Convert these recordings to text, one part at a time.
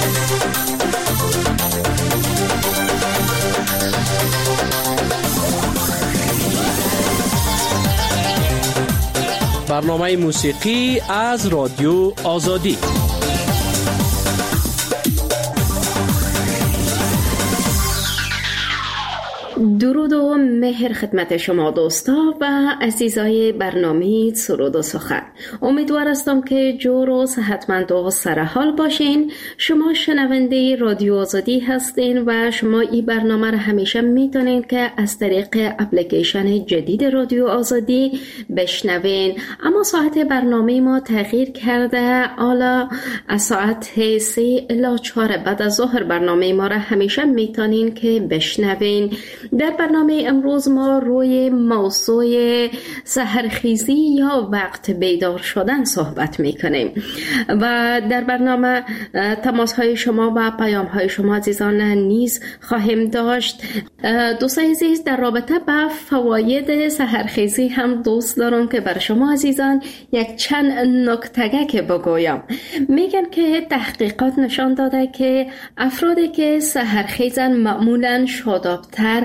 برنامه موسیقی از رادیو آزادی. درود و مهر خدمت شما دوستا و عزیزای برنامه سرود و سخن. امیدوار هستم که جور و صحتمند و سرحال باشین. شما شنونده رادیو آزادی هستین و شما این برنامه را همیشه میتونین که از طریق اپلیکیشن جدید رادیو آزادی بشنوین. اما ساعت برنامه ما تغییر کرده. حالا از ساعت 3 الی 4 بعد از ظهر برنامه ما را همیشه میتونین که بشنوین. در برنامه امروز ما روی موضوع سحرخیزی یا وقت بیدار شدن صحبت میکنیم و در برنامه تماس های شما و پیام های شما عزیزان نیز خواهیم داشت. دوستان عزیز، در رابطه با فواید سحرخیزی هم دوست دارم که بر شما عزیزان یک چند نکته که بگویم. میگن که تحقیقات نشان داده که افرادی که سحرخیزن معمولا شادابتر،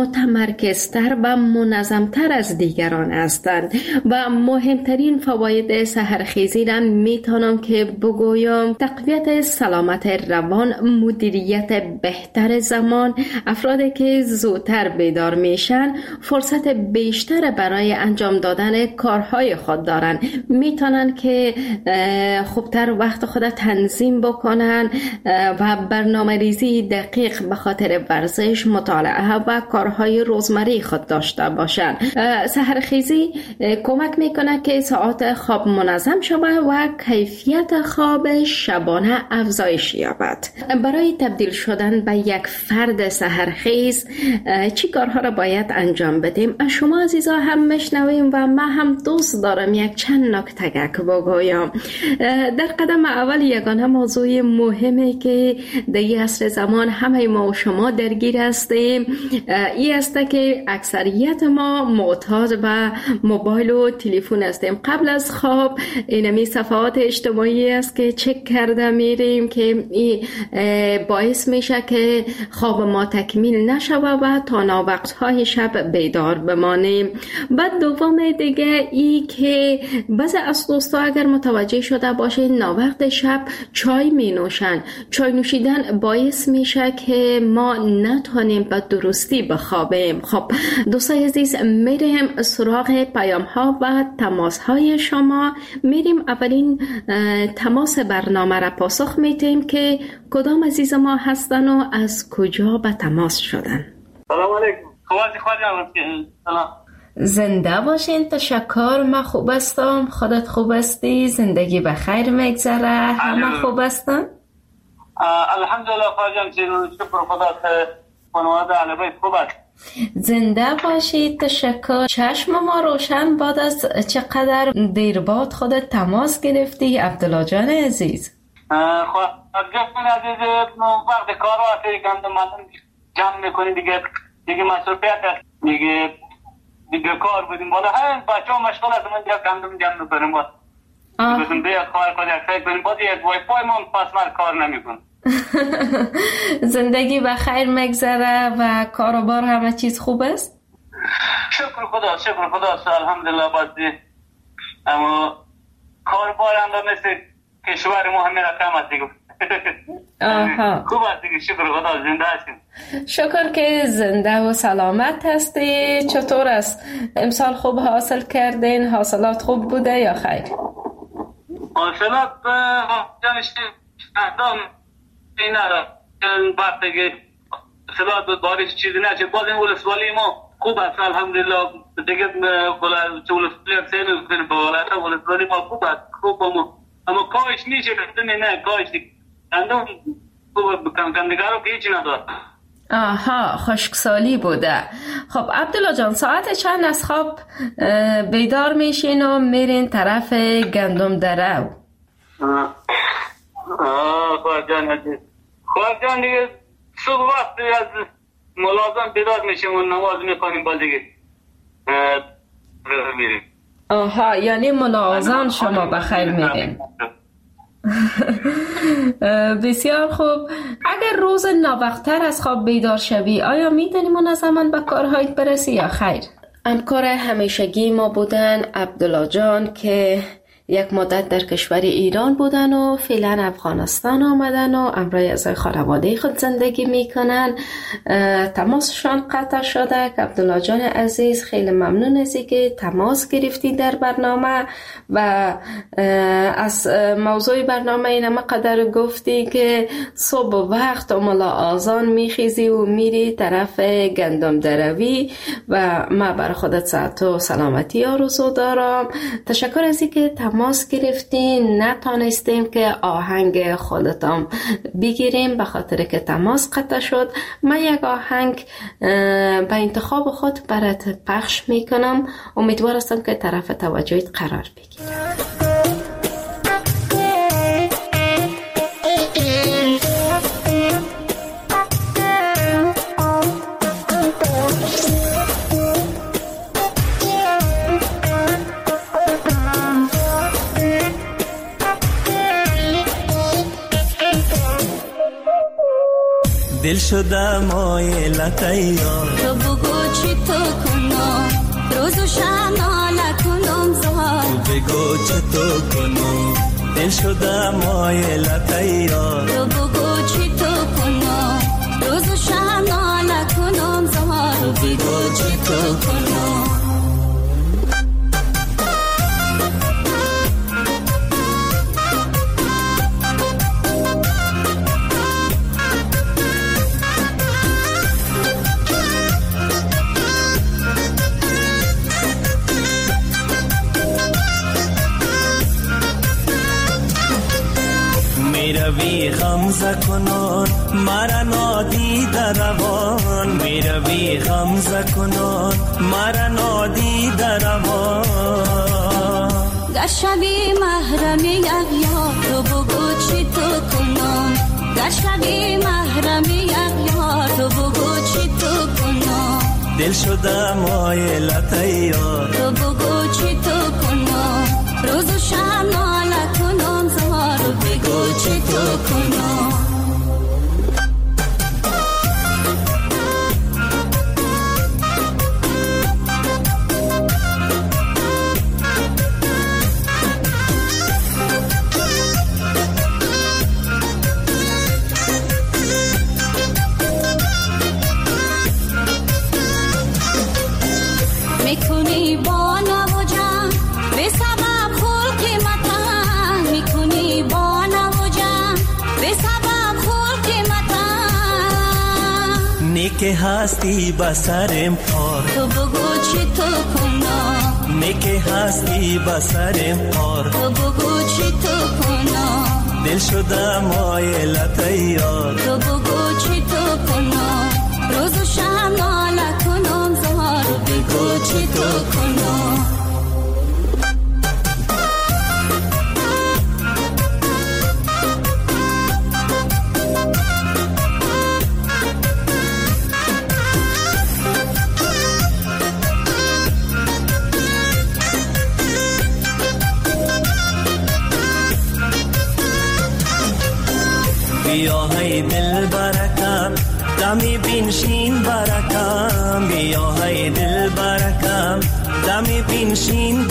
متمرکزتر و منظمتر از دیگران هستند و مهمترین فواید سحرخیزی را میتونم که بگویم تقویت سلامت روان، مدیریت بهتر زمان. افرادی که زودتر بیدار میشن فرصت بیشتر برای انجام دادن کارهای خود دارن، میتونن که خوبتر وقت خود تنظیم بکنن و برنامه ریزی دقیق به خاطر ورزش، مطالعه و کارهای روزمره خود داشته باشند. سحرخیزی کمک میکنه که ساعات خواب منظم شود و کیفیت خواب شبانه افزایش یابد. برای تبدیل شدن به یک فرد سحرخیز چی کارها را باید انجام بدیم؟ از شما عزیزا هم میشنویم و من هم دوست دارم یک چند نکته که بگویم. در قدم اول یگانه موضوع مهمی که در این عصر زمان همه ما و شما درگیر هستیم این است که اکثریت ما معتاد به موبایل و تلفن هستیم. قبل از خواب اینمی صفحات اجتماعی است که چک کرده میریم که این باعث میشه که خواب ما تکمیل نشود و تا ناوقت‌های شب بیدار بمانیم. بعد دوم دیگه ای که بعضی از دوستا اگر متوجه شده باشه ناوقت شب چای می نوشن. چای نوشیدن باعث میشه که ما نتونیم به درستی بخوابیم. خب دوستای عزیز، میریم سراغ پیام ها و تماس های شما. میریم اولین تماس برنامه را پاسخ میدیم که کدام عزیز ما هستن و از کجا به تماس شدن. سلام علیکم. سلام. زنده باشین. تشکر. من خوب هستم. خودت خوب هستی؟ زندگی به خیر میگذره؟ همه خوب هستن؟ الحمدلله خواهرجان، شکر خدا که خانواده علیه خوب است. زنده باشید. تشکر. چشم ما روشن باد. از چقدر دیر بعد خودت تماس گرفتی عبدالله جان عزیز؟ خواهرجان عزیز، وقت کار وقتی گندم جمع میکنیم دیگه مصروفیت هست، دیگه کار بودیم بالا همین بچه ها مشغول هستم من گندم جمع میکنیم باید بودیم بیاد خواهر کنیم فکر کنیم باید یک وای فای ما پس کار نمیکن. زندگی به خیر مگذره و کاروبار همه چیز خوب است؟ شکر خدا الحمدلله. بازی اما کاروبار هم در مثل کشور ما همه رقم هست دیگه. خوب است دیگه. شکر خدا زنده هستیم. شکر که زنده و سلامت هستی. چطور است امسال؟ خوب حاصل کردین؟ حاصلات خوب بوده یا خیر؟ حاصلات جانشتی احتام این ندارم وقتی حاصلات بارش چیزی نشه. باز این ولسوالی ما خوب است الحمدلله دیگه. ولسوالی هم سیل کنیم به ولسوالی ما خوب است. خوب اما کاش میشه نه کاش اندام کندگارو که هیچی ندارد. آها، خشکسالی بوده. خب عبدالله جان، ساعت چند از خواب بیدار میشین و میرین طرف گندم دره؟ خواهرجان دیگه صبح وقتی از ملازم بیدار میشیم و نماز میخوانیم با دیگه میریم. آها، یعنی ملازم شما بخیر میرین. بسیار خوب. اگر روز ناوقتر از خواب بیدار شوی آیا میتونی منظماً به کارهایت برسی یا خیر؟ همکار همیشگی ما بودن عبدالله جان که یک مدت در کشور ایران بودن و فعلا افغانستان آمدن و همراه اعضای خانواده خود زندگی میکنن. تماسشان قطع شده. عبدالله جان عزیز خیلی ممنون از اینکه تماس گرفتی در برنامه و از موضوع برنامه اینم قدر گفتی که صبح وقت ملا آذان میخیزی و میری طرف گندم دروی و ما بر خودت صحت و سلامتی آرزو دارم. تشکر از اینکه تماس گرفتین. نتانستیم که آهنگ خودتان بگیریم به خاطر که تماس قطع شد. من یک آهنگ به انتخاب خود برات پخش میکنم. امیدوار هستم که طرف توجهت قرار بگیره. دل شده مایلت یار تو بگو چی تو کنم روز و شب ناله کنم زار تو بگو چی تو کنم دل شده مایلت یار تو بگو چی تو کنم روز و شب ناله کنم زار تو بگو چی تو کنم میروی غمزه کنان مرا نادیده روان میروی غمزه کنان مرا نادیده روان گشبی محرم یک یار تو بگو چی تو کنم گشبی محرم یک یار تو بگو چی تو کنم دل شده مایلت یار تو بگو چی تو کنم روز و شب ناله کنم زار تو بگو چی تو کنم میکنی با نواجم به سبب خلق متن میکنی با نواجم به سبب خلق متن نیک هستی بسرم پار تو بگو چی تو کنم نیک هستی بسرم پار تو بگو چی تو کنم دل شده مایلت یار تو بگو چی تو کنم روز و شب ناله کنم زار تو بگو چی تو کنم بیا های دل برکم دمی بینشین برکم بیا های دل برکم دمی بینشین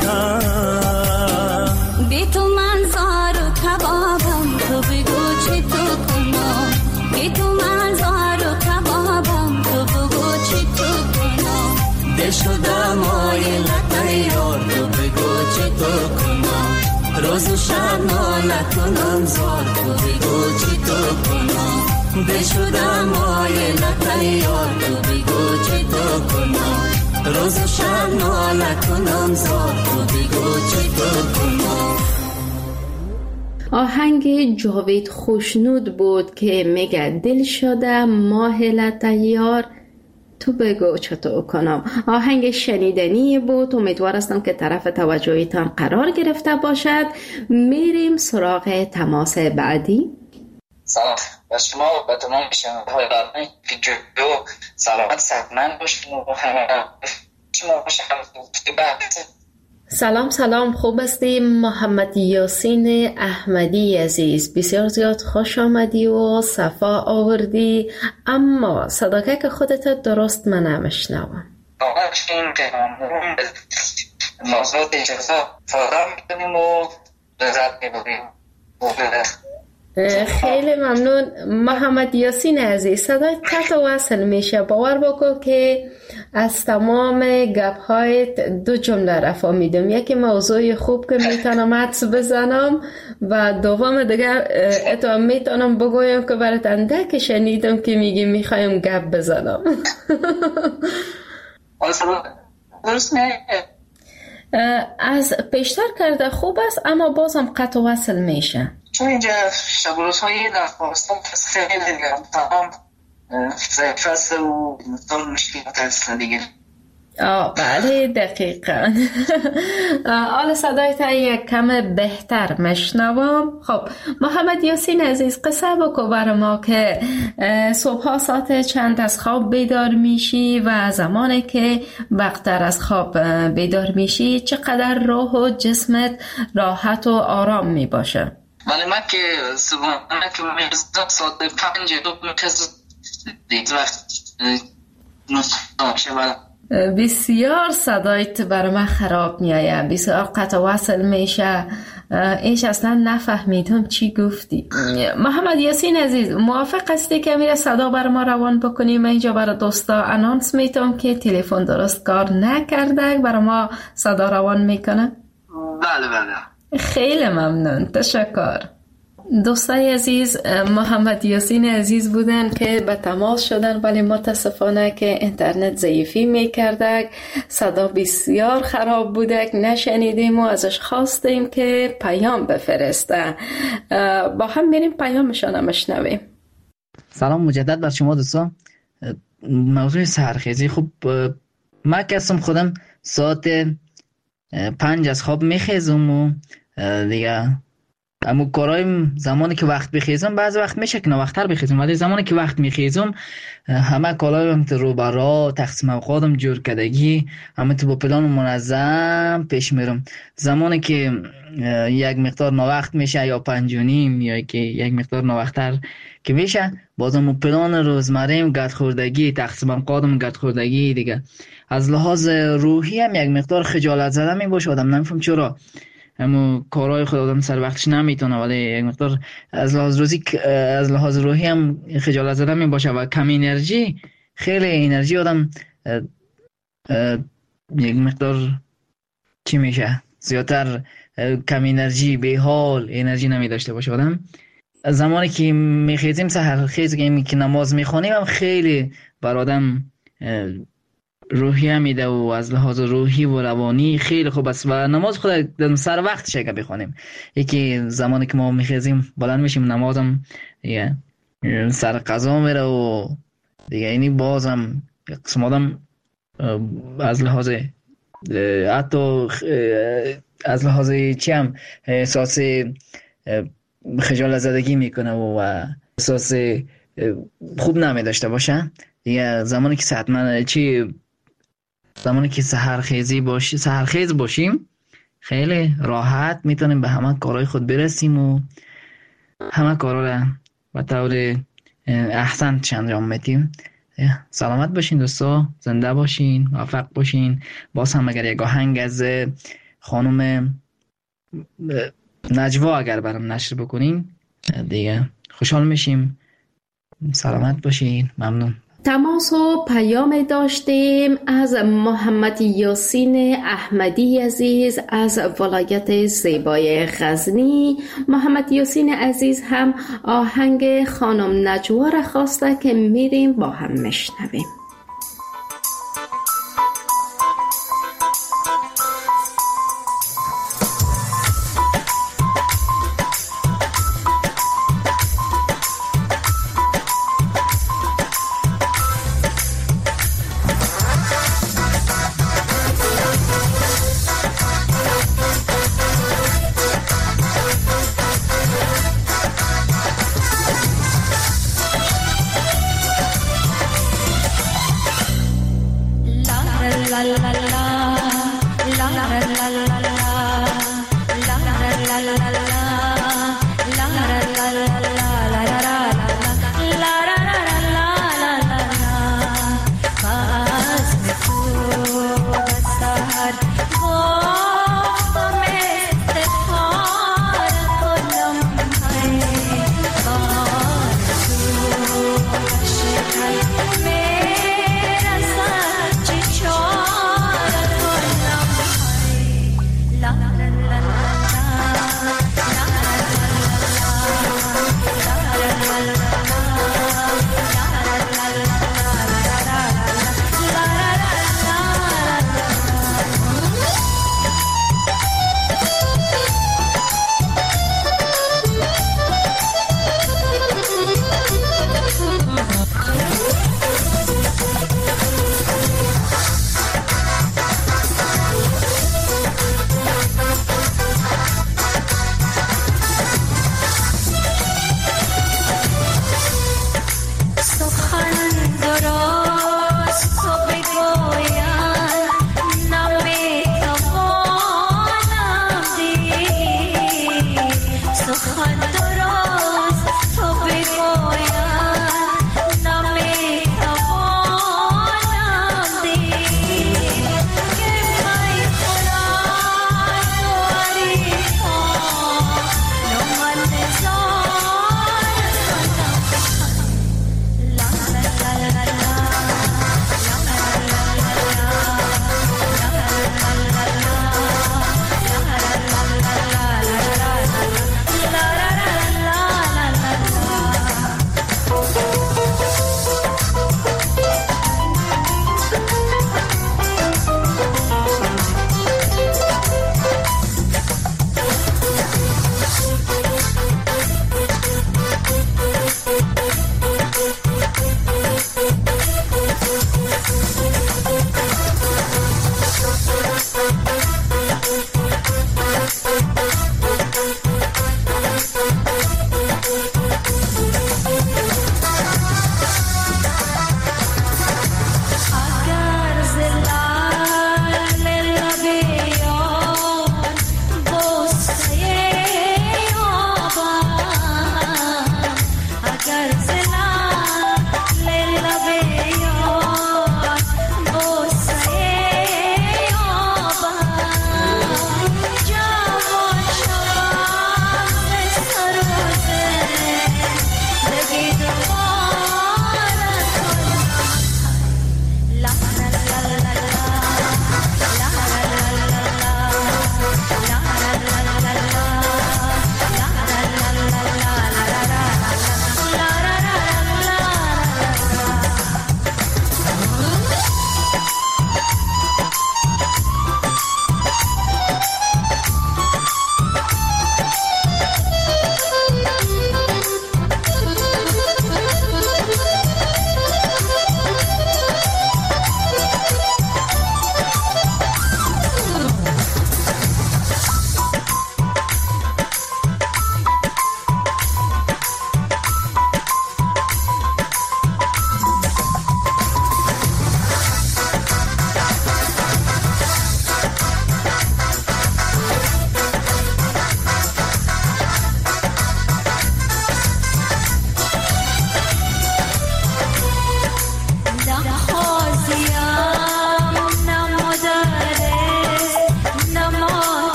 برکم بی تو من زار و کبابم تو بگو چی تو کنم بی تو من زار و کبابم تو بگو چی تو کنم دل شده مایلت یار تو بگو چی تو کنم روز و شب ناله کنم زار تو بگو چی تو کنم دل شده مایلت یار تو بگو چی تو کنم روز و شب ناله کنم زار تو بگو چی تو کنم. آهنگ جاوید خوشنود بود که میگه دل شده ماهلت یار تو بگو چطور کنم. آهنگ شنیدنی بود. امیدوار هستم که طرف توجهتان قرار گرفته باشد. میریم سراغ تماس بعدی. سلام به شما و به تمام شنونده‌های برنامه که سلامت صحتمند باشید و همه شما باشید. سلام خوب هستی محمد یاسین احمدی عزیز؟ بسیار زیاد خوش آمدی و صفا آوردی، اما صداکه خودت درست من نمیشنوم. این پیامون موضوع اجازه فراهم میکنیم و لذت میبریم. خیلی ممنون محمد یاسین عزیز. صدای قطع وصل میشه. باور بکن که از تمام گپ‌هایت 2 جمله رفا میدم. یکی موضوع خوب که میتونم حدس بزنم و دوم دیگه اتو میتونم بگویم که برات اندک شنیدم که میگی میخوایم گپ بزنم. از پیشتر کرده خوب است، اما بازم قطع وصل میشه. چون اینجا شب و روزهای درخواستم خیلی دیگه تمام فصل و نظام مشکلات هستن دیگه. بله دقیقا. حالا صدایت یک کم بهتر مشنوم. خب محمد یاسین عزیز، قصه بکو بر ما که صبح ساعت چند از خواب بیدار میشی و زمانی که وقتر از خواب بیدار میشی چقدر روح و جسمت راحت و آرام میباشه؟ ولی من که صبح که میرزم ساعت 5 صبح دید وقت نصف بسیار صدایت بر من خراب میایه، بسیار قطع وصل میشه. ایش اصلا نفهمیدم چی گفتی. محمد یاسین عزیز، موافق هستی که میره صدا بر ما روان بکنیم؟ اینجا برای دوستا انانس میتونم که تلفن درست کار نکرده، برای ما صدا روان میکنه؟ بله. خیلی ممنون، تشکر. دوستای عزیز، محمد یاسین عزیز بودن که به تماس شدن، ولی متاسفانه که اینترنت ضعیفی میکرده، صدا بسیار خراب بوده، نشنیدیم و ازش خواستیم که پیام بفرسته. با هم میریم پیامشان مشنویم. سلام مجدد بر شما دوستان. موضوع سحرخیزی، خب من کسم خودم ساعت 5 از خواب میخیزم و دیگه اما کارهایم زمانی که وقت بخیزم، بعضی وقت میشه که وقتر بخیزم، ولی زمانی که وقت میخیزم همه کالایم رو برا تقسیم اوقاتم جور کردگی همه تو با پلان منظم پیش میرم. زمانی که یک مقدار ناوقت میشه یا 5:30 یا که یک مقدار ناوقتر که میشه، بازم پلان روزمره‌ام گرد خوردگی تقسیم اوقاتم گرد خوردگی دیگه از لحاظ روحی هم یک مقدار خجالت زده می باشه. آدم نمیفهم چرا اما کارهای خود آدم سر وقتش نمیتونه، ولی یک مقدار از لحاظ روحی هم خجالت زده می باشه و کم انرژی، خیلی انرژی آدم یک مقدار چی میشه زیادتر کم انرژی، به حال انرژی نمی داشته باشه آدم. زمانی که میخیزیم سحر خیز که نماز میخوانیم هم خیلی بر آدم روحی هم میده و از لحاظ روحی و روانی خیلی خوب است و نماز خود سر وقتش اگه بخوانیم. یکی زمانی که ما میخیزیم بلند میشیم نمازم سر قضا میره و دیگه اینی بازم قسم آدم از لحاظ حتی از لحاظ چی هم احساس خجالت زدگی میکنه و احساس خوب نمیداشته باشه دیگه. زمانی که زمانی که سحرخیز باشیم خیلی راحت میتونیم به همه کارهای خود برسیم و همه کارها را به طور احسن انجام میدیم. سلامت باشین دوستا، زنده باشین، موفق باشین. باز هم اگر یک آهنگ از خانم نجوا اگر برام نشر بکنین دیگه خوشحال میشیم. سلامت باشین، ممنون. تماس و پیام داشتیم از محمد یاسین احمدی عزیز از ولایت زیبای غزنی. محمد یاسین عزیز هم آهنگ خانم نجوا را خواسته که میریم با هم مشنویم.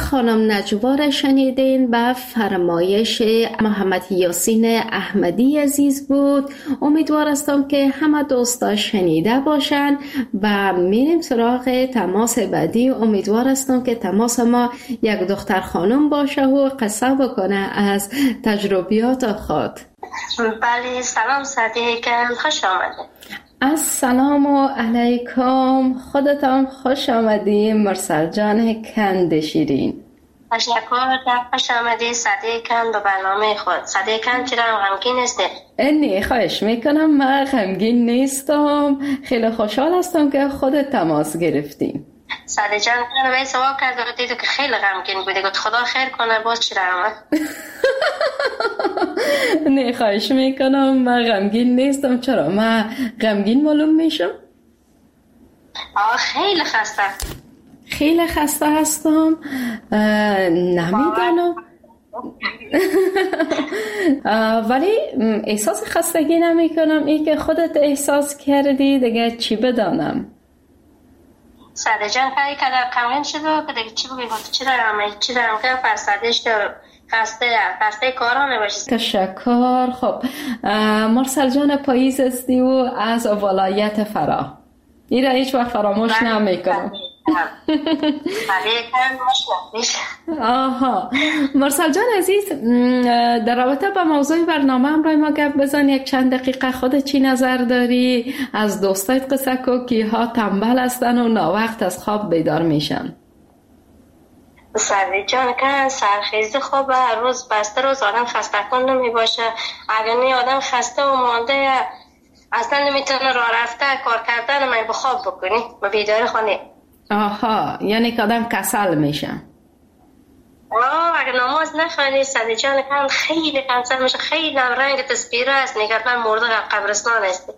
خانم نجوا را شنیدین به فرمایش محمد یاسین احمدی عزیز بود. امیدوار هستم که همه دوستا شنیده باشن و میریم سراغ تماس بعدی. امیدوار هستم که تماس ما یک دختر خانم باشه و قصه بکنه از تجربیات خود. بله سلام صدیقم، خوش آمده. السلام علیکم، خودتان خوش آمدی مرسل جان کند شیرین. تشکر، خوش آمدی صدیقم به برنامه خود. صدیقم چرا غمگین هستی؟ نه خواهش میکنم، من غمگین نیستم، خیلی خوشحال هستم که خودت تماس گرفتیم. صدیق جان من به سوال کرد و دیدو که خیلی غمگین بودی، گفت خدا خیر کنه باز چرا آمد؟ نه خواهش میکنم، من غمگین نیستم. چرا من غمگین معلوم میشم؟ خیلی خسته. خیلی خسته هستم؟ نمیدانم. ولی احساس خستگی نمی کنم. این که خودت احساس کردی دیگه چی بدانم؟ صدیق جان کاری که در غمگین شده که دیگه چی بگی؟ گفت چرا آمد؟ چرا آمد؟ فرستادش خسته کارانه باشی. تشکر. خب مرسل جان پاییز استی و از ولایت فرا، این را هیچ وقت فراموش نمیکنم. آها مرسل جان عزیز، در رابطه با موضوع برنامه هم رای ما گپ بزن. یک چند دقیقه خودت چی نظر داری از دوستایت قصه کو که ها تنبل هستن و ناوقت از خواب بیدار میشن؟ صدیق جان که سرخیزی خوبه، روز بسته روز آدم خسته کن نمی باشه. اگر نه آدم خسته و مانده اصلا نمیتونه راه رفته کار کردن من به خواب بکنی و بیدار خونه. آها یعنی که آدم کسل میشه. اگر نماز نخوانی صدیق جان که خیلی کسل میشه، خیلی رنگ تسبیره است، نگرد من مرده قبرستان است.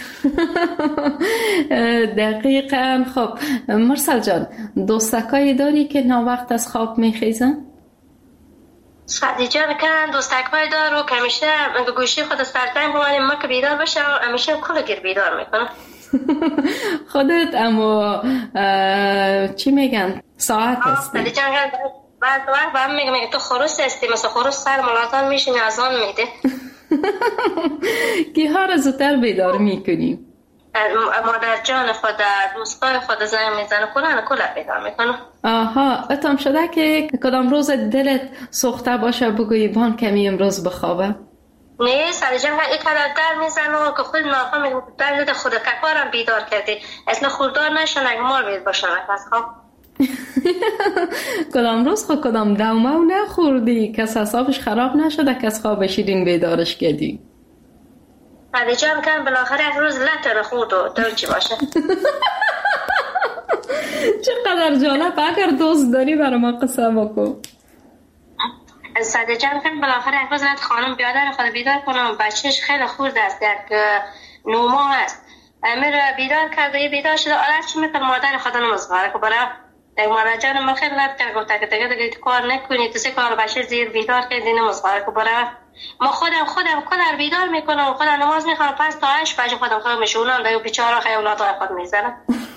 دقیقاً. خب مرسل جان دوستکایی داری که ناوقت از خواب میخیزن؟ صدیق جان که دوستکایی دارو که همیشه به گوشی خود سرتن بمانیم ما که بیدار بشه و همیشه کل گیر بیدار میکنه. خودت اما چی میگن ساعت هستی؟ صدیق جان بعد وقت به هم میگه تو خروس هستی، مثل خروس سر ملاتان میشینی ازان میده. که ها را زودتر بیدار میکنیم؟ مادر جان خود دوستای خود زنگ میزنه کلا بیدار میکنه. آها اتام شده که کدام روز دلت سوخته باشه بگویی بان کمی امروز بخوابه؟ نه صدیق جان این کدر در میزنه که خود ناخوا میگه در خود که کارم بیدار کردی اصلا خوردار نشن اگه مال بید باشن از خواب. کدام روز خود کدام دومه و نخوردی کس حسابش خراب نشده که از خواب شیرین بیدارش کردی؟ صدیق جان کن بالاخره یک روز لطر خورد و دور چی باشه. چقدر جالب، اگر دوست داری برای ما قصه بکن. صدیق جان کن بالاخره یک روز لطر خانم بیادر خود بیدار کنم، بچهش خیلی خورد است، یک 9 ماه است. میره بیدار کرده بیدار شده آرش چی میکن مادر خود نمازگاره که برای مادر جان من خیلی لط کرد گفته که دیگه کار نکنی تو سه کار بچه زیر بیدار کردی نمازگاره که برای ما خودم کلر بیدار میکنم خودم نماز میخوام پس تا 8 بجه خودم میشونم دیگه بیچاره خیالات خود میزنم.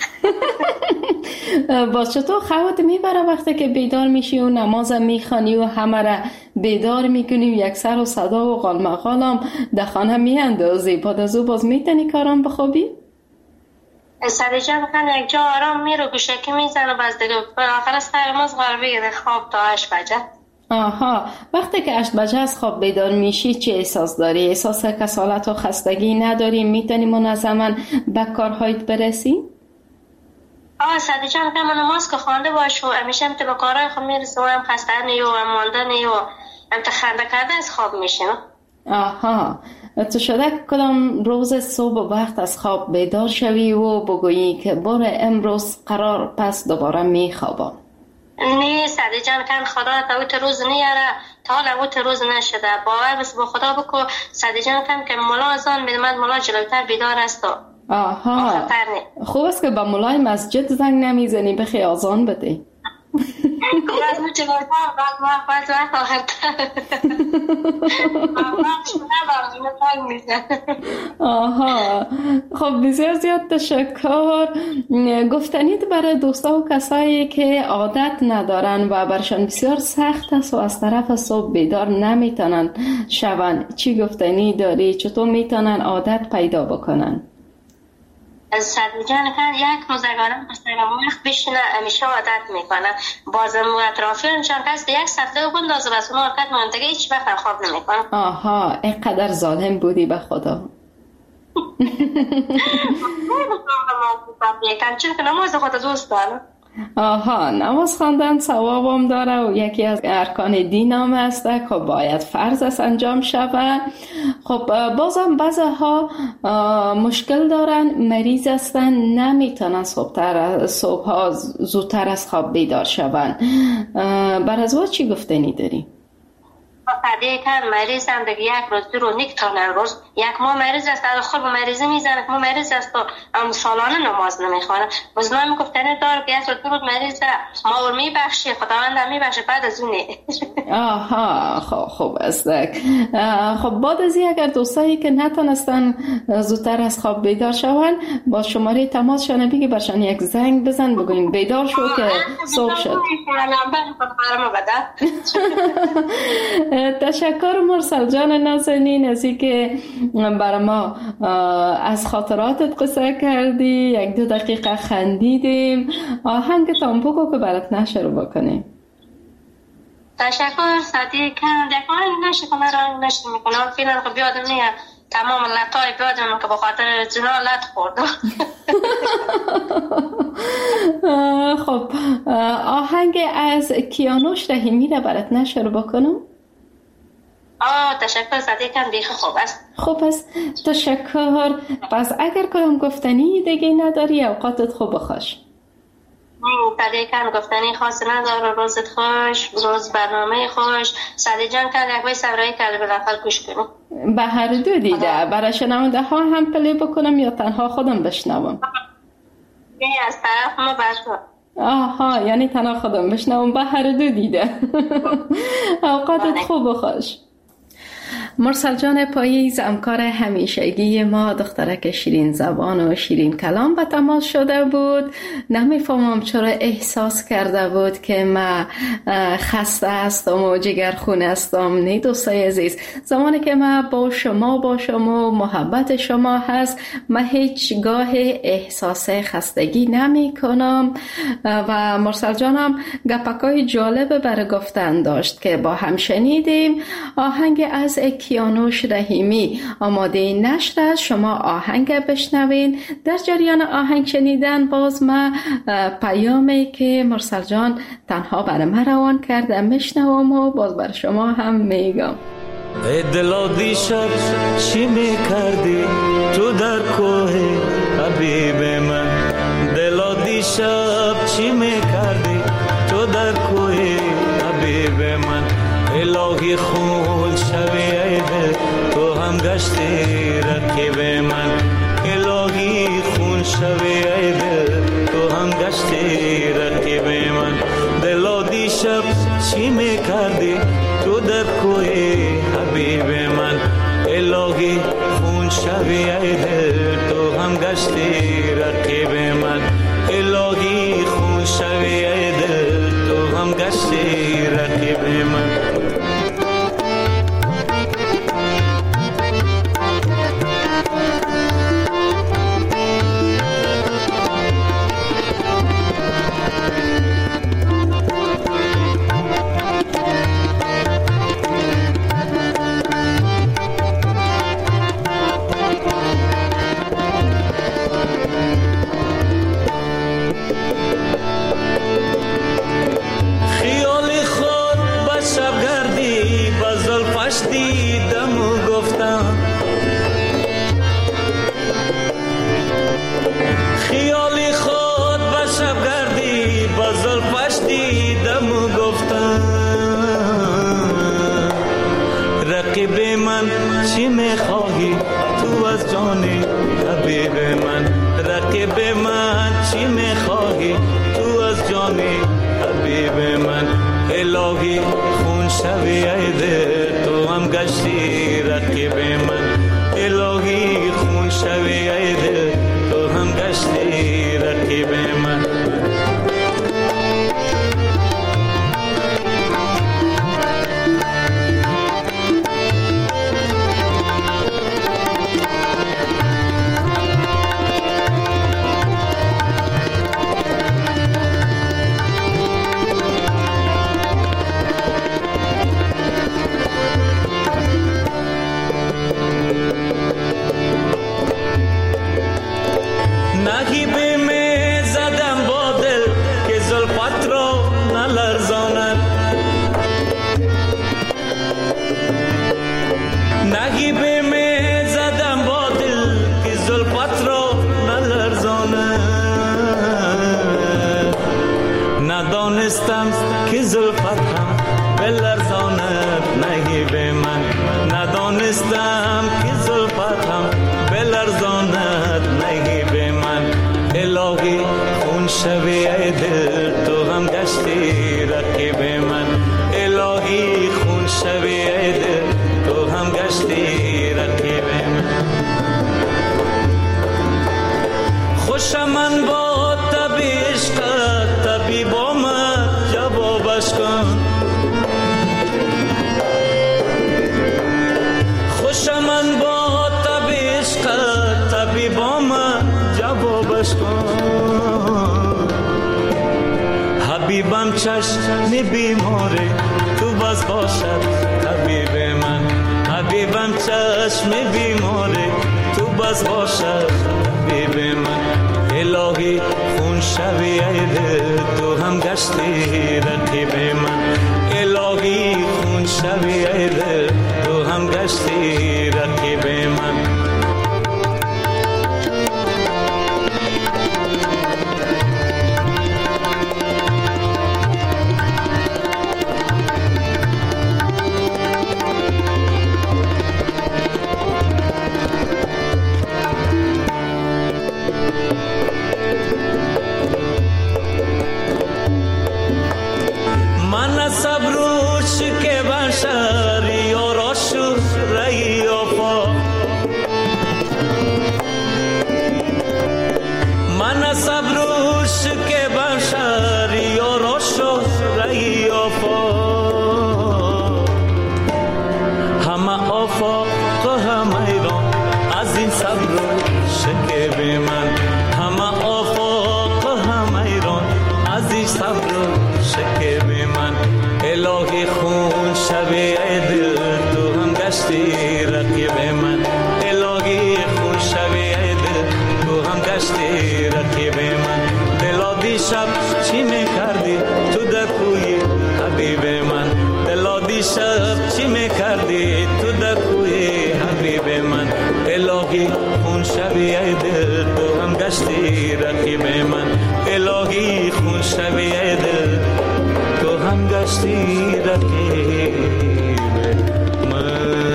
باز چطور خوات میبره وقتی که بیدار میشی و نماز میخوانی و همه را بیدار میکنی و یک سر و صدا و قال مقالم در خانه میاندازی، بعد از او باز میتونی کارم بخوابی؟ صدیق جان یک جا آرام میره گوشکی میزنه باز دیگه آخر سر نماز غربه خواب تا 8 بجه. آها وقتی که 8 بجه از خواب بیدار میشی چه احساس داری؟ احساس کسالت و خستگی نداری؟ میتونی منظما به کارهایت برسی؟ صدیق جان که من نماز که خوانده باش و همیشه هم به کارهای خود میرسه و هم خسته نی و هم مانده نی و هم خنده کرده از خواب میشینم. آها تو شده کدام روز صبح وقت از خواب بیدار شوی و بگویی که بار امروز قرار پس دوباره میخوابم؟ نه صدیق جان که خدا تا روز نیاره تا حالا روز نشده، باور بس با خدا بکو صدیق جان که مولا ازان میدمد مولا جلوتر بیدار است. آها خوب است که با مولای مسجد زنگ نمیزنی بخی آزان بده. از میشه بعد وقت آخرتر آها خب بسیار زیاد تشکر. گفتنید برای دوستا و کسایی که عادت ندارن و برشان بسیار سخت است و از طرف صبح بیدار نمیتونن شون، چی گفتنی داری؟ چطور میتونن عادت پیدا بکنن؟ از صدر جان کن یک روزگارم مستقیم وقت بشینه همیشه عادت میکنه. بازم و اطرافیانشان کسی یک سطله بندازه بس اون حرکت منطقه هیچ وقت خواب نمیکنه. آها اینقدر ظالم بودی به خدا. چون که نماز خود دوست دارم. آها نماز خواندن ثواب هم داره و یکی از ارکان دین هم است که باید فرض است انجام شود. خب بازم بعضی ها مشکل دارن، مریض هستن، نمیتونن صبح ها زودتر از خواب بیدار شون. بر از چی گفتنی داری؟ فردی که مریض هم دیگه یک روز دو روز نکتانه روز یک ماه مریض است از خود مریضی میزنه که ما مریض است و سالانه نماز نمیخوانه. بزنان میگفتنه دار که یک روز دو روز مریض ما ور میبخشی خداوند هم میبخشه بعد از اونه. آها خوب است. خب بعد از اگر دوستایی که نتونستن زودتر از خواب بیدار شون با شماره تماسشان بگی برشان یک زنگ بزن بگوین بیدار شو که صبح شد. تشکر مرسل جان نازنین از اینکه برای ما از خاطراتت قصه کردی، یک دو دقیقه خندیدیم. آهنگ تام بگو که برات نشر بکنیم. تشکر صدیق یک آهنگ نشر کنه را نشر میکنم فیلم رو بیادم نیه تمام لطای بیادم که بخاطر جنا لط خوردم. خب آهنگ از کیانوش رحیمی را برات نشر بکنم. تشکر صدیقم بیخ خوب است. خوب است تشکر. پس اگر کدام گفتنی دیگه نداری اوقاتت خوب خوش. صدیقم گفتنی خاص نداره. روزت خوش، روز برنامه خوش. صدیق جان کن یک بای سبرایی کرده بلافل گوش کنم. به هر دو دیده برای شنونده ها هم پلی بکنم یا تنها خودم بشنوم؟ از طرف ما بشنوم. آها یعنی تنها خودم بشنوم. به هر دو دیده. اوقاتت خوب و خوش. مرسل جان پاییز همکار همیشگی ما، دخترک شیرین زبان و شیرین کلام به تماس شده بود. نمیفهمم چرا احساس کرده بود که من خسته هستم و جگرخون هستم. نه دوستای عزیز، زمانی که من با شما باشم و محبت شما هست من هیچگاه احساس خستگی نمی کنم. و مرسل جانم گپکای جالب برای گفتن داشت که با هم شنیدیم. آهنگ از کیانوش رحیمی آماده نشر است. شما آهنگ بشنوین. در جریان آهنگ شنیدن باز ما پیامی که مرسل جان تنها برای من روان کرده میشنوم و باز بر شما هم میگم. ای دلا دیشب چی میکردی تو در کوه حبیب من؟ دلا دیشب چی میکردی تو در کوه حبیب من؟ الهی خون شوی ای دل تو هم گشتی رقیب من. الهی خون شوی ای دل تو هم گشتی رقیب من. دلا دیشب چی میکردی تو در کوه حبیب من؟ الهی خون شوی ای دل تو هم گشتی رقیب من. الهی خون شوی ای دل تو هم گشتی رقیب من. چی میخواهی تو از جانی حبیب من؟ رقیب من چی میخواهی تو از جانی حبیب من؟ الهی خون شوی ای دل تو هم گشتی رقیب من الهی خون شوی ای دل تو هم گشتی رقیب من ندانستم که زلفتم بلرزاند نگیب من ندانستم که زلفتم بلرزاند نگیب من الهی خون شوی ای دل تو هم گشتی رقیب من الهی خون شوی ای دل تو هم گشتی رقیب من خوشم من با طبع عشقت طبیب آمد جوابش کن خوشم من با طبع عشقت طبیب آمد جوابش کن حبیبم چشم بیماره تو بس باشد طبیب من حبیبم چشم بیماره تو بس باشد طبیب من الهی خون شوی ای دل تو هم گشتی رقیب من الهی خون شوی ای دل تو هم گشتی رقیب من الهی خون شوی ای دل تو هم گشتی رقیب من الهی خون شوی ای دل تو هم گشتی رقیب من دلا دیشب چی میکردی تو در کوی حبیب من دلا دیشب چی میکردی تو در کوی حبیب من الهی خون شوی ای دل تو هم گشتی رقیب من الهی خون شوی ای دل تو هم گشتی رقیب من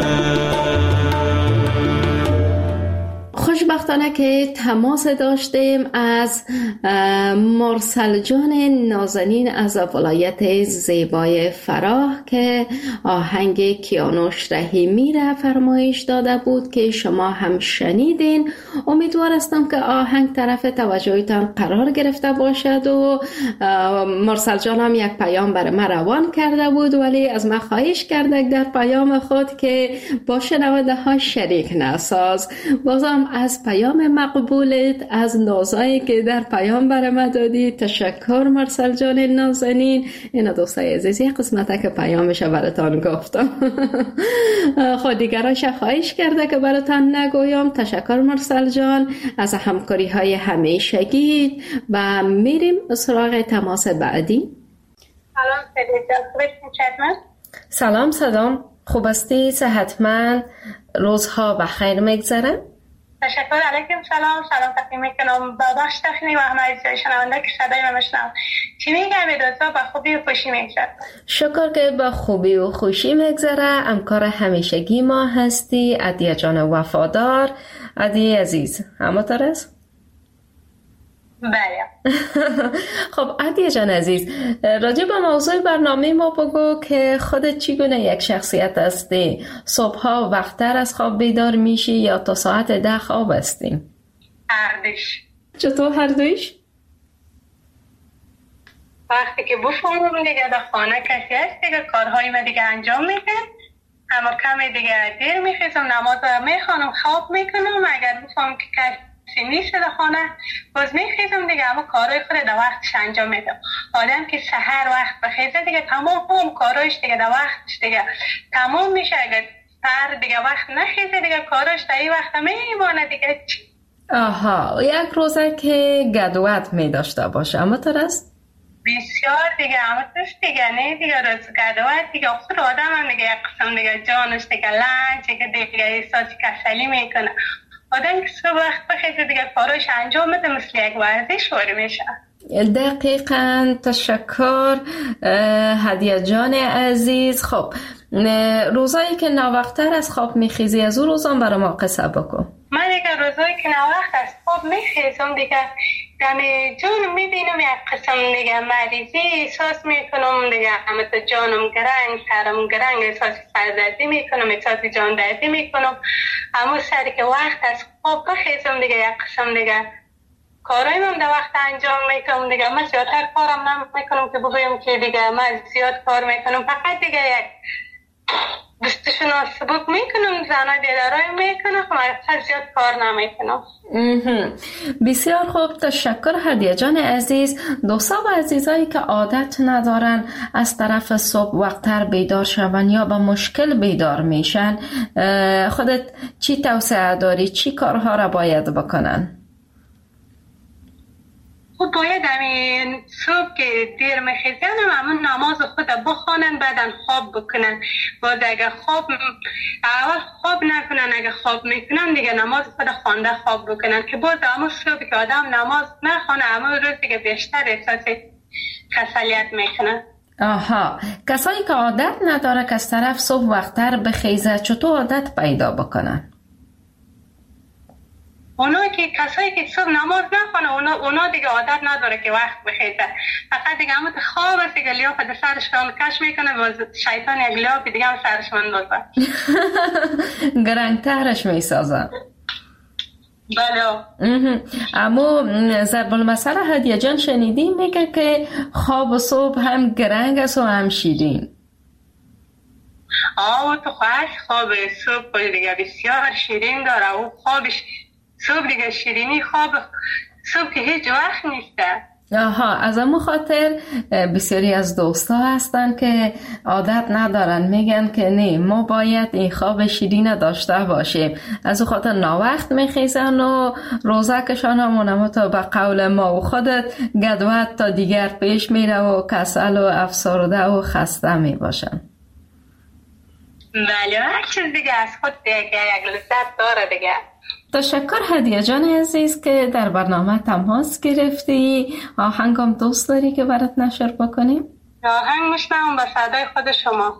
خوشبختانه که تماس داشتیم از مرسل جان نازنین از ولایت زیبای فراه که آهنگ کیانوش رحیمی را فرمایش داده بود که شما هم شنیدین. امیدوار هستم که آهنگ طرف توجهتان قرار گرفته باشد و مرسل جان هم یک پیام برای من روان کرده بود ولی از من خواهش کرده در پیام خود که با شنونده ها شریک نساز. بازم از پیام مقبولت از نازایی که در پیام برای من دادی تشکر مرسل جان نازنین. اینا دوستای عزیز یک قسمته که پیامش براتان گفتم خود دیگراش خواهش کرده که براتان نگویم. تشکر مرسل جان از همکاری های همیشگی و میریم سراغ تماس بعدی. سلام صدام خوب استی؟ صحتمند؟ روزها بخیر میگذره؟ تشکر. علیکم سلام تقدیم میکنم باباش تخنی و همه عزیزای شنونده که صدای من میشنون. چی میگم دوستا؟ با خوبی و خوشی میگذره. شکر که با خوبی و خوشی میگذره. همکار همیشگی ما هستی عدیه جان وفادار. عدیه عزیز همونطور است؟ بله. خب عدیه جان عزیز، راجع به موضوع برنامه ما بگو که خودت چگونه یک شخصیت هستی؟ صبحها وقتتر از خواب بیدار میشی یا تا ساعت 10 خواب هستی؟ هر دوش. چطور هر دوش؟ وقتی که بفهمم دیگه در خانه کسی هست دیگه کارهای من دیگه انجام میدم، اما کمی دیگه دیر میخیزم، نماز میخوانم، خواب میکنم. اگر بفهمم که کسی نیست در خانه باز میخیزم دیگه، اما کارهای خود در وقتش انجام میدم. آدم که سحر وقت بخیزه دیگه تمام کارهایش دیگه در وقتش دیگه تمام میشه. اگر سحر دیگه وقت نخیزه دیگه کارهاش در این وقت میمانه دیگه. آها، یک روزه که گدوت میداشته باشه اما ترست؟ بسیار دیگه، اما توش دیگه نه دیگه روز گدوت دیگه خود آدم هم دیگه یک قسم دیگه جانش دیگه لنج دیگه احساسی کسلی میکنه. آدم که صبح وقت بخیزه دیگه کارش انجام بده مثل یک ورزش واری میشه. دقیقاً. تشکر هدیه جان عزیز. خب روزایی که ناوقتر از خواب میخیزی از اون روزان برای ما قصه بکن. من دیگه روزایی که ناوقت از خواب میخیزم دیگه دم جانم میبینم یک قسم دیگه مریضی احساس میکنم دیگه، همه تا جانم گرنگ، سرم گرنگ، احساس سردردی میکنم، احساس جان دردی میکنم. اما سری که وقت از خواب بخیزم دیگه یک قسم دیگه کارهایم هم در وقت انجام میکنم دیگه. من زیادتر کارم نمیکنم که بگویم که دیگه من زیاد کار میکنم، فقط دیگه یک دستشون سبک میکنم، زنها دیدارای میکنم، من زیاد کار نمیکنم. بسیار خوب، تشکر هدیه جان عزیز. دوستا و عزیزایی که عادت ندارن از طرف صبح وقتتر بیدار شون یا با مشکل بیدار میشن، خودت چی توصیه داری؟ چی کارها را باید بکنن؟ خب باید همین صبح که دیر میخیزن همون نماز خود بخوانن، بعدن خواب بکنن. باز اگر خواب اول خواب نکنن، اگر خواب میکنن دیگه نماز خود خوانده خواب بکنن، که باز همون صبح که آدم نماز نخوانه همون روز دیگه بیشتر احساس کسلیت میکنن. آها، کسایی که عادت نداره که از طرف صبح وقتتر بخیزه چطور عادت پیدا بکنن؟ کسایی که صبح نماز نخونه اونا دیگه عادت نداره که وقت بخیزه، فقط دیگه همون خواب است دیگه لیاف در سرشان کش میکنه، باز شیطان یک لیاف دیگه هم سرش مندازه گرنگترش میسازن. بله. اما ضرب المثل هدیه جان شنیدیم میگه که خواب صبح هم گرنگ است و هم شیرین. تو خواب صبح دیگه بسیار شیرین داره، و خوابش صبح دیگه شیرینی خواب صبح که هیچ وقت نیسته. آها، از همون خاطر بسیاری از دوستا هستن که عادت ندارن، میگن که نه ما باید این خواب شیرین داشته باشیم، از اون خاطر ناوقت میخیزن و روزکشان همون تا به قول ما و خودت گدوت تا دیگر پیش میره و کسل و افسرده و خسته میباشن. بله، هر چیز دیگه از خود دیگه یک لذت داره دیگه. تشکر هدیه جان عزیز که در برنامه تماس گرفتی. آهنگم دوست داری که برات نشر بکنیم؟ آهنگ میشنم با صدای خود شما.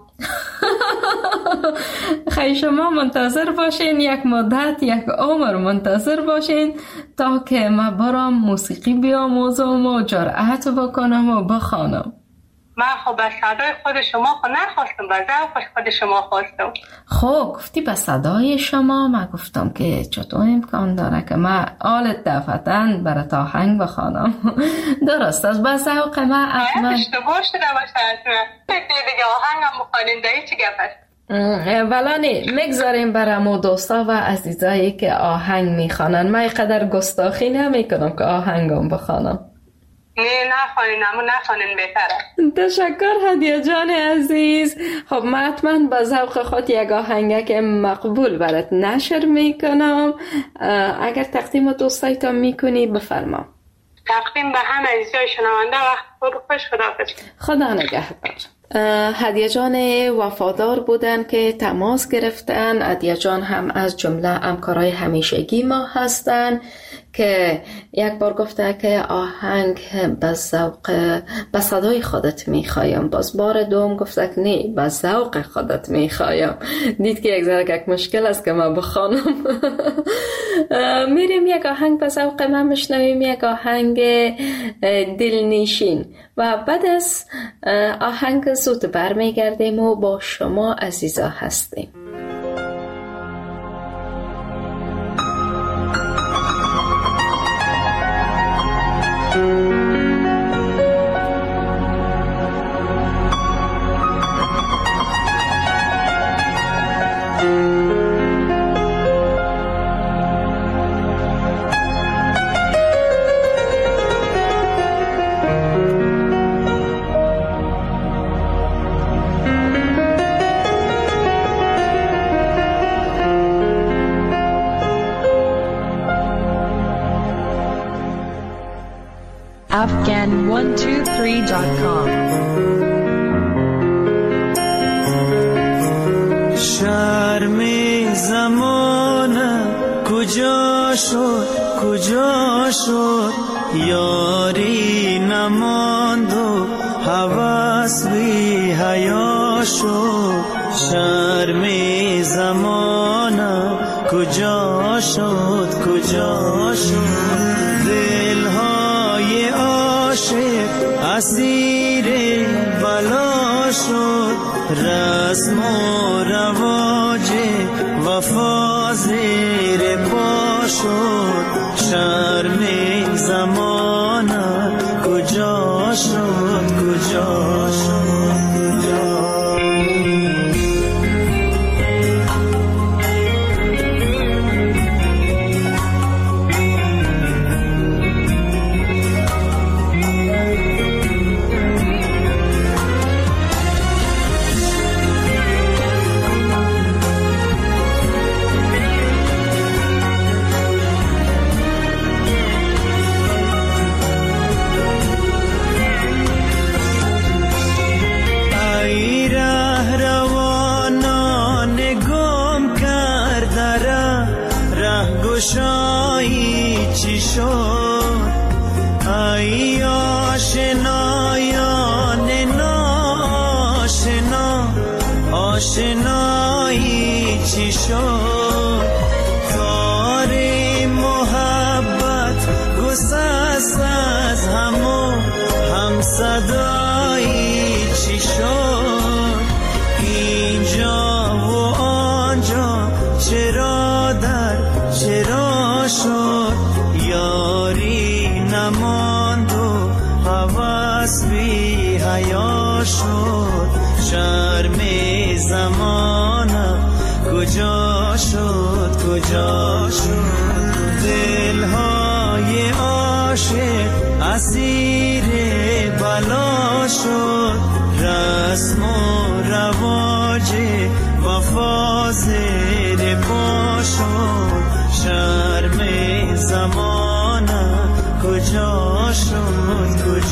خیلی شما منتظر باشین، یک مدت یک عمر منتظر باشین تا که من برام موسیقی بیاموزم و جرأت بکنم و بخوانم. من خب به صدای خود شما خود نخواستم، به ذوق خود شما خواستم. خب گفتی به صدای شما، من گفتم که چطور امکان داره که من آل دفتن برای آهنگ بخوانم. درست است، به ذوق من احتمال اشتباه شده باشه. دیگه آهنگم بخوانین دیگه چی گپ است؟ ولانی میگذاریم برامو دوستا و عزیزایی که آهنگ میخوانن. من اینقدر گستاخی نمیکنم که آهنگم بخوانم. نه نخوانین بهتره. تشکر هدیه جان عزیز. خب من حتما با ذوق خود یک آهنگ که مقبول برات نشر میکنم. اگر تقدیم دوستای تا میکنی بفرما. تقدیم به همه عزیزای شنونده وقت خوش، خداحافظ. خدا نگهدار. هدیه جان وفادار بودن که تماس گرفتن. هدیه جان هم از جمله همکارای همیشگی ما هستن که یک بار گفته که آهنگ به ذوق به صدای خودت میخوایم، باز بار دوم گفته که نه به ذوق خودت میخوایم. دید که یک ذره یک مشکل است که من بخوانم. میریم یک آهنگ به ذوق من بشنویم، یک آهنگ دلنشین و بعد از آهنگ زود برمیگردیم و با شما عزیزا هستیم. Afghan123.com. شرم زمانه کجا شد یاری نماند و هوس بی حیا شد. شرم زمانه کجا شد دلهای عاشق اسیر بلا شد. رسم و رواج وفا زیر پا شد. شرم زمانه کجا شد شایی چی شد؟ ای آشنایان ناشنا آشنایی چی شد؟ تار محبت گسست از هم صدایی چی شد؟ اینجا و آنجا چرا شد؟ یاری نماند و هوس بی حیا شد. شرم زمانه کجا شد دلهای عاشق اسیر بلا شد. رسم و رواج وفا زیر پا شد. شرم زمانه کجا شد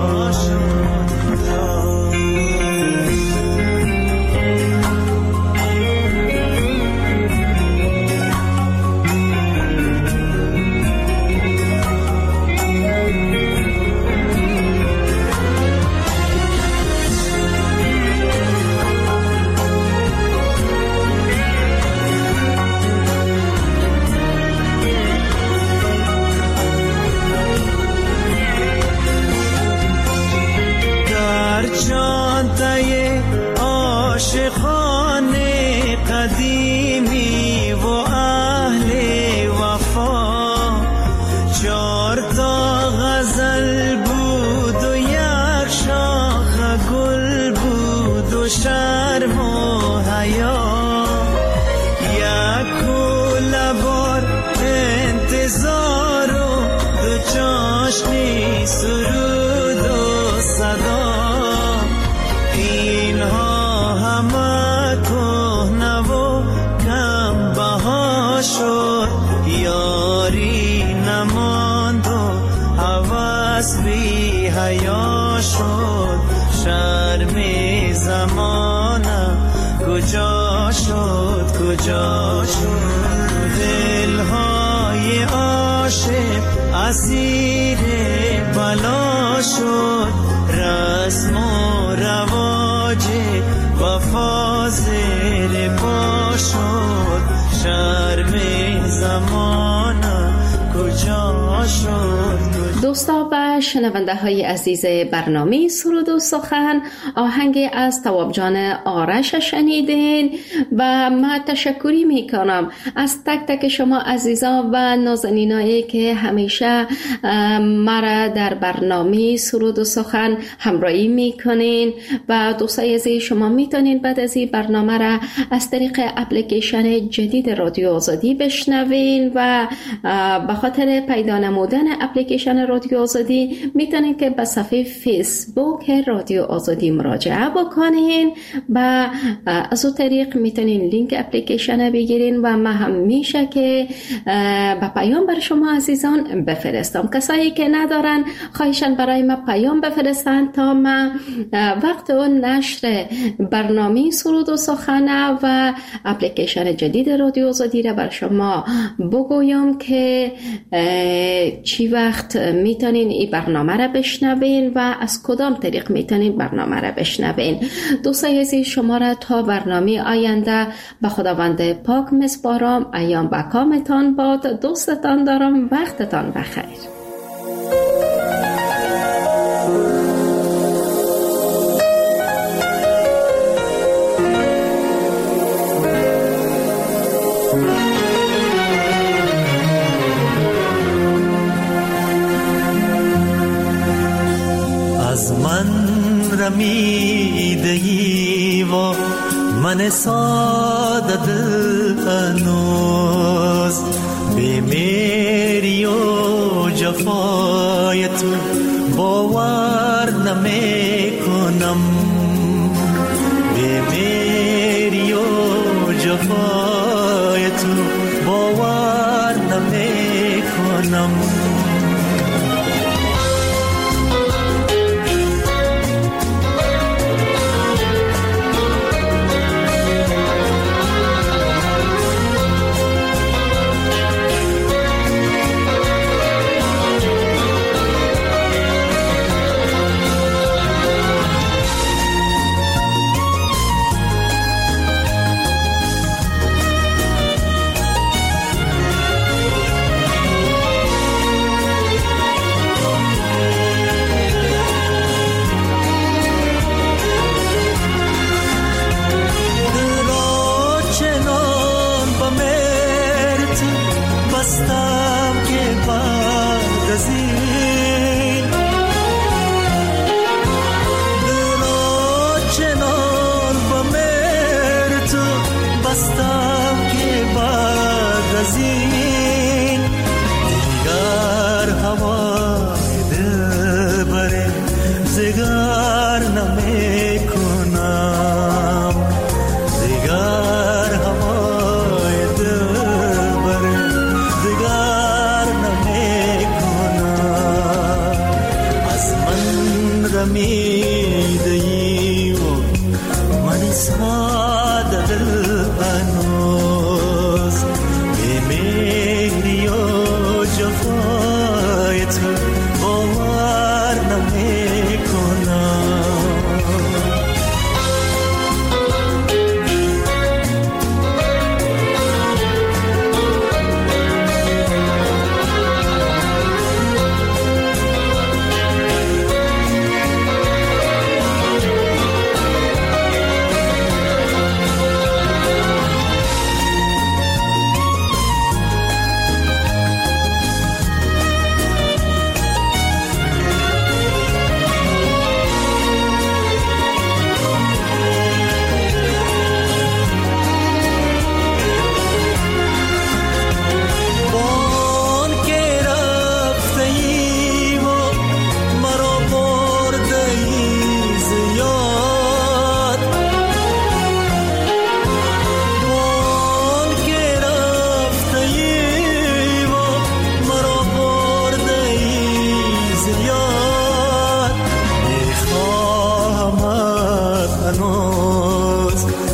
چانتای عاشقان قدیمی و اهل وفا 4 تا غزل بود و 1 شاخ گل بود و شرم و حیا. 1 کوله بار انتظار و 2 چاشنی سرود و صدا. شد یاری نماند و هوس بی حیا شد. شرم زمانه کجا شد دلهای ای عاشق اسیر بلا شد، رسم و رواج وفا زیر پا شد، شرم زمانه کجا شد. دوستا و شنونده های عزیز برنامه سرود و سخن، آهنگ از تواب جان آرش شنیدین و من تشکری میکنم از تک تک شما عزیزان و نازنینایی که همیشه مرا در برنامه سرود و سخن همراهی میکنین و دوستای عزیز شما میتونین بعد از این برنامه را از طریق اپلیکیشن جدید رادیو آزادی بشنوین و به خاطر پیدا نمودن اپلیکیشن رادیو آزادی میتونین که به صفحه فیسبوک رادیو آزادی مراجعه بکنین و از اون طریق میتونین لینک اپلیکیشن بگیرین و من همیشه که به پیام بر شما عزیزان بفرستم. کسایی که ندارن خواهشن برای ما پیام بفرستن تا من وقت اون نشر برنامه سرود و سخن و اپلیکیشن جدید رادیو آزادی را بر شما بگویم که چی وقت میتونین این برنامه را بشنوین و از کدام طریق میتونین برنامه را بشنوین. دوستای عزیز شما را تا برنامه آینده به خداوند پاک میسپارم. ایام به کامتان باد. دوستتان دارم. وقتتان بخیر. از من رمیدهی و من ساده دل هنوز بیمیری و جفای تو باور نمی کنم، بیمیری و جفای تو باور نمی کنم.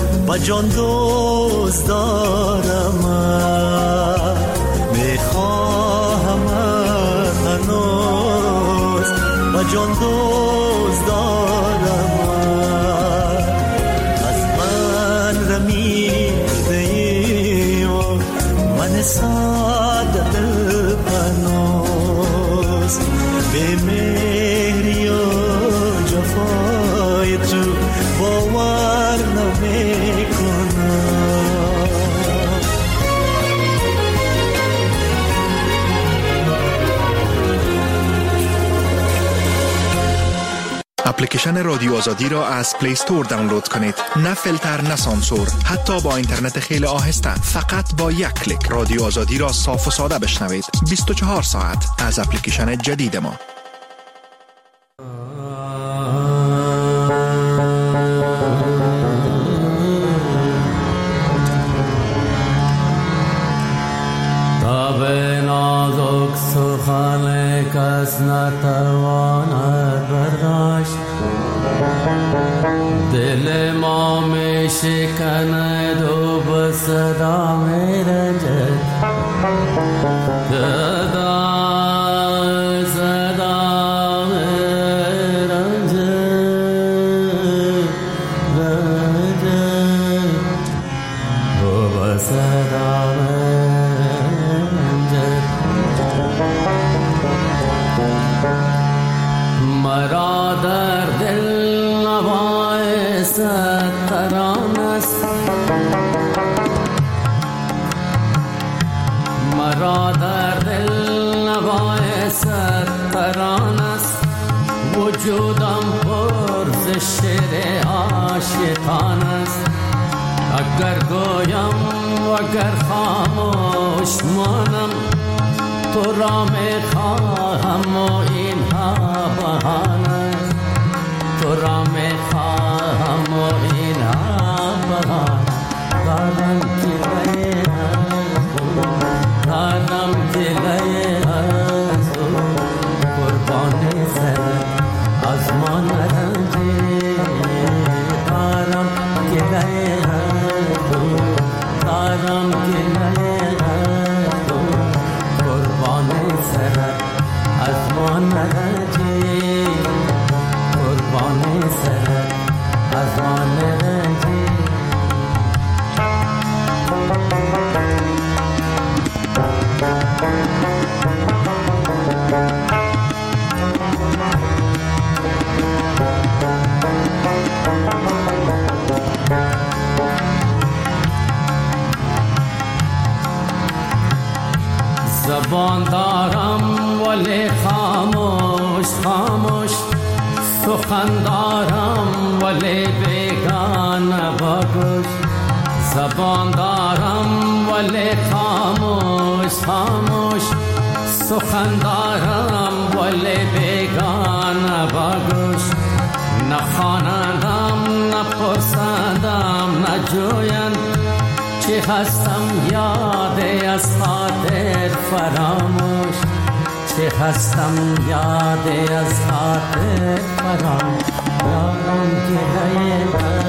جان دوست دارم، میخوام جان دوست دارم از من رمیخته ای من ساده دل پناز به مهری و جفای تو باور نمیکنم. اپلیکیشن رادیو آزادی را از پلی استور دانلود کنید. نه فیلتر نه سانسور، حتی با اینترنت خیلی آهسته. فقط با یک کلیک رادیو آزادی را صاف و ساده بشنوید. 24 ساعت از اپلیکیشن جدید ما. تاب نازک سخن کس نتواند برداشت، دل ما می شکند و به صدا می رنجد، صدا می رنجد و به صدا می رنجد. مرا در دل نوای ستران است، مرا در دل نوای ستران است، وجودم پر ز شعر عاشقان است. اگر گویم و اگر خاموش مانم تو را می خواهم و اینها بهانه، تو را می خواهم و اینها بهانه. دادم که غیر دادم که غیر قربانی سر از ما نرنجی، دارم که غیر دارم که غیر قربانی سر از ما نرنجی، قربانی سر از ما نرنجی. زبان دارم ولی خاموش خاموش، سخن دارم ولی بیگانه با گوش. زبان دارم ولی خاموش خاموش، سخن دارم ولی بیگانه با گوش. نه خوانندم نه پرسندم نه جویم، چی هستم یادی از خاطر فراموش، چی هستم یادی از خاطر فراموش. دارم که غیر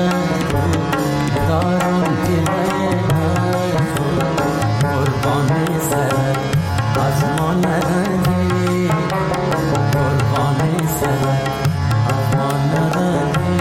دارم که غیر قربانی سر از ما نرنجی، قربانی سر از ما نرنجی.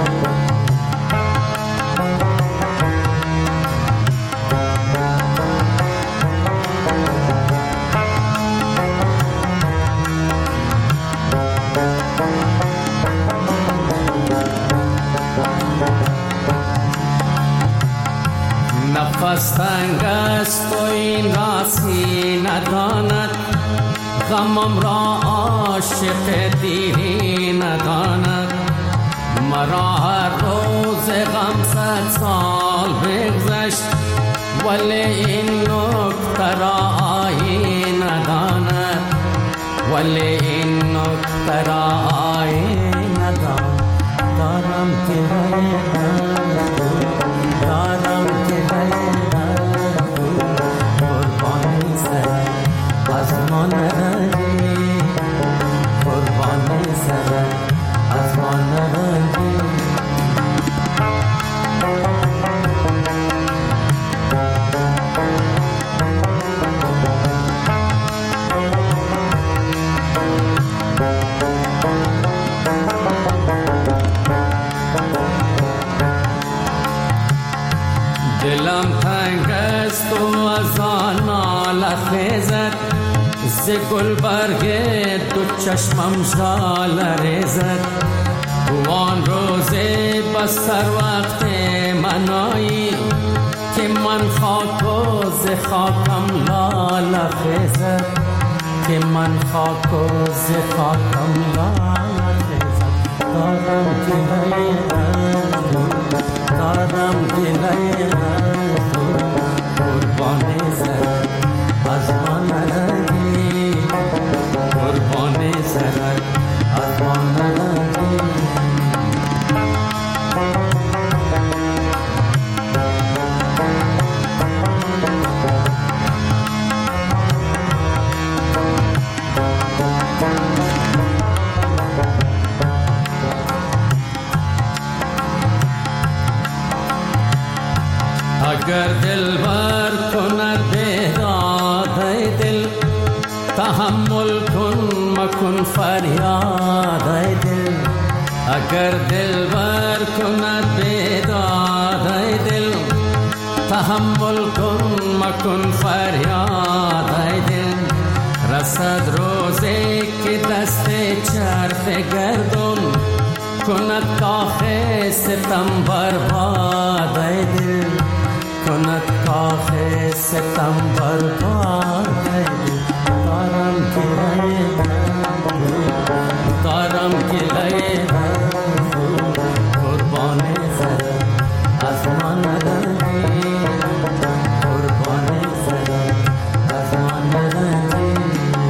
نفس تنگ است و این راسی نداند، غمم را عاشق دیری نداند. مرا هر روز غم 100 سال بگذشت، ولی این نکته را آیین نداند، ولی این نکته را آیین نداند. دارم که دارم که قربانی سر از ما نرنجی، قربانی سر از ما نرنجی. دلم تنگ است و از آن ناله خیزد، ز گلبرگ دو چشمم ژاله ریزد. وان روز بستر وقت منایی که من خاک و ز خاکم لاله خیزد، که من خاک و ز خاکم لاله خیزد. دارم گلای دارم گلای قربان زرد از ما نرگی، قربان زرد از ما نرگی. اگر دل بر کند بیداد ای دل، تحمل کن مکن فریاد ای دل. اگر دل بر کند بیداد ای دل، تحمل کن مکن فریاد ای دل. رسد روزی که دست چرخ گردون کند کاخ ستم برباد ای دل، کند کاخ ستم برباد ای دل. دارم گلای دارم گلای قربان زرد از ما نرگی، قربان زرد از ما نرگی.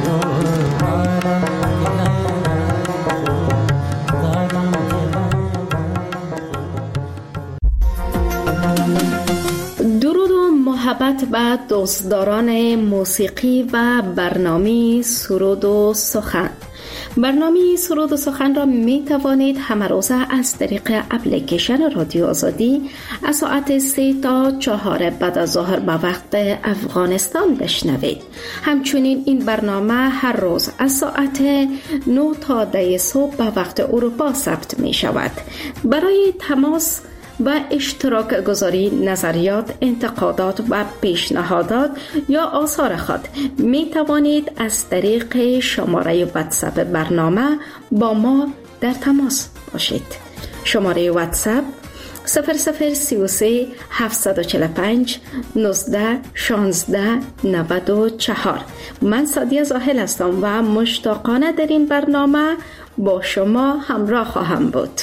محبت به دوستداران موسیقی و برنامه سرود و سخن. برنامه سرود و سخن را می توانید همه روزه از طریق اپلیکیشن رادیو آزادی از ساعت 3 تا 4 بعد از ظهر به وقت افغانستان بشنوید. همچنین این برنامه هر روز از ساعت 9 تا 10 صبح به وقت اروپا ثبت می شود. برای تماس و اشتراک گذاری نظریات، انتقادات و پیشنهادات یا آثار خود می توانید از طریق شماره واتساپ برنامه با ما در تماس باشید. شماره واتساپ 0033 745 19 16 94. من سادیه زاهل هستم و مشتاقانه در این برنامه با شما همراه خواهم بود.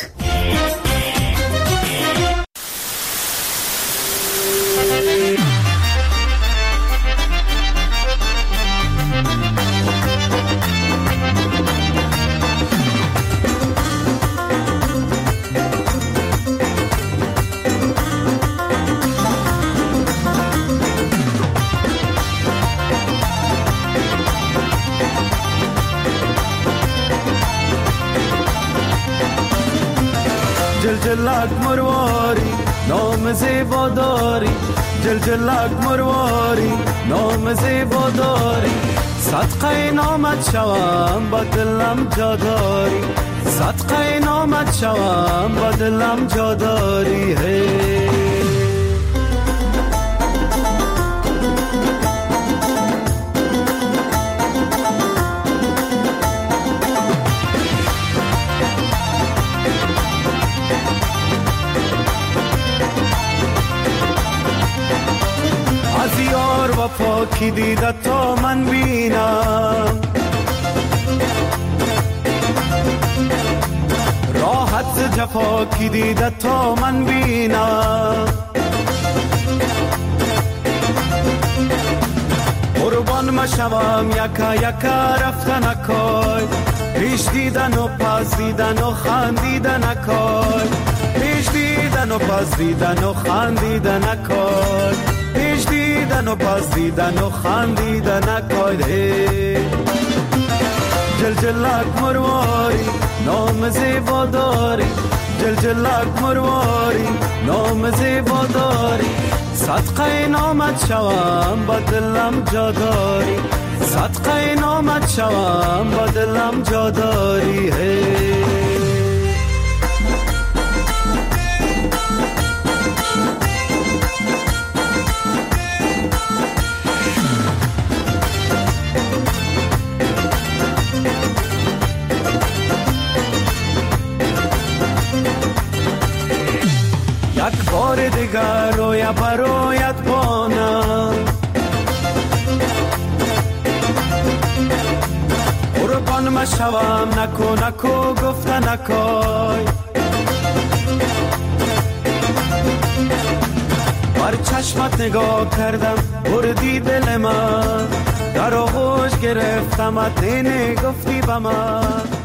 جلجلک مرواری نام زیبا داری، جلجلک مرواری نام زیبا داری. صدقه نامت شوم با دلم جا داری، صدقه نامت شوم با دلم جا داری. از یار و پاکی دیده تا من بینم، راحت ز جفا کی دیده تا من بینم. قربان مشوم یکا یکا رفتن نکای، پیش دیدن و پس دیدن و خندیدن نکای، پیش دیدن و پس دیدن و خندیدن نکای، پیش دیدن و پس دیدن و خندیدن نکای. جلجلک مرواری نام زیبا داری جلجلک مرواری نام زیبا داری صدقه نامت شوم با دلم جا داری صدقه نامت شوم با دلم جا داری یک بار دیگر رویا برایت بانم قربان ما شوم نکو گفته نکای بر چشمت نگاه کردم بردی دل من در آغوش گرفتم ات گفتی به من